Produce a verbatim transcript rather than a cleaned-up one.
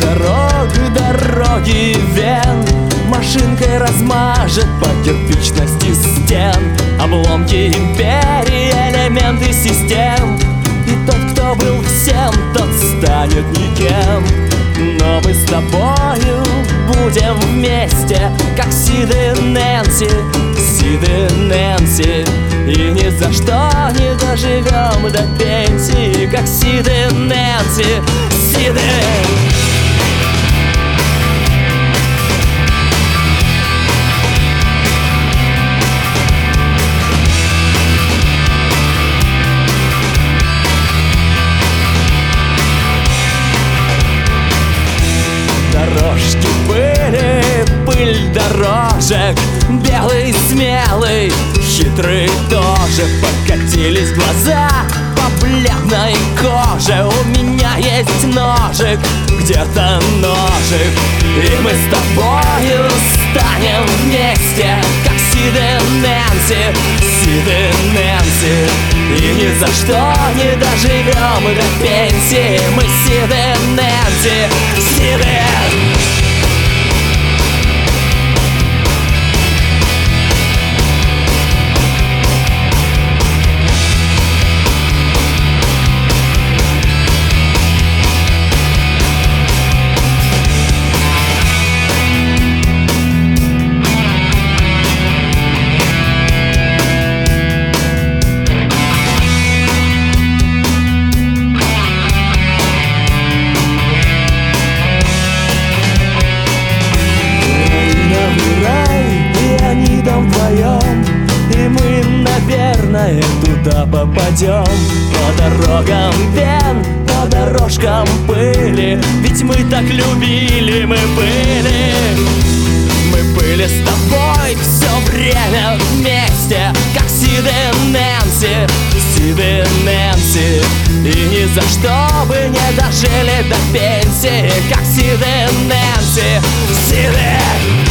дорог, дороги вен машинкой размажет по кирпичности стен обломки империи, элементы систем. И тот, кто был всем, тот станет никем. Но мы с тобою будем вместе, как Сид и Нэнси, Сид и Нэнси. И ни за что не доживем до пенсии, как Сид и Нэнси, Сид и... Дорожки пыли, пыль дорожек, белый, смелый, хитрый тоже. Покатились глаза по бледной коже. У меня есть ножик, где-то ножик. И мы с тобою станем вместе, как Сид и Нэнси, Сид и Нэнси. И ни за что не доживем до пенсии, мы Сид и Нэнси, Сид и... И мы, наверное, туда попадем. По дорогам вен, по дорожкам пыли. Ведь мы так любили, мы были. Мы были с тобой все время вместе, как Сид и Нэнси, Сид и Нэнси. И ни за что бы не дожили до пенсии, как Сид и Нэнси, Сид и...